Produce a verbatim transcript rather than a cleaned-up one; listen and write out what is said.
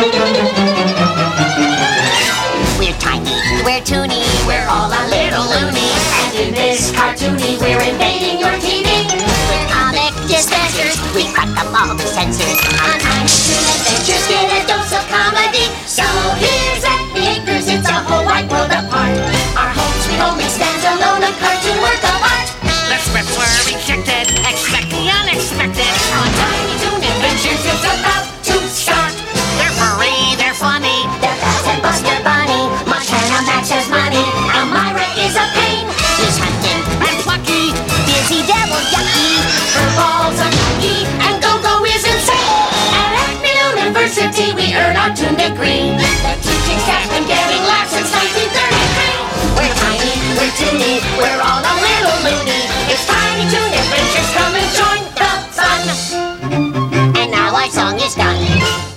We're tiny, we're toony, we're all a little loony. And in this cartoony, we're invading your T V. We're comic dispensers, we crack up all the censors. On Tiny Toon Adventures, get a dose of comedy. So here's at the Acres, it's a whole wide world apart. Our home sweet home stands alone, a cartoon work of art. The scripts were rejected, expect the unexpected. On Tiny Toon Adventures, it's about to start. They're furry, they're funny. They're Bats and Buster Bunny. Montana Max has money. Elmira is a pain. He's hunting And plucky. Dizzy Devil Yucky. Her balls are kooky, and Go-Go is insane. At Acme University, we earn our Toon degree. The teaching staff's been getting laughs since nineteen thirty-three. We're tiny, we're toony, we're all a little loony. It's Tiny Toon Adventures, come and join the fun. And now our song is done.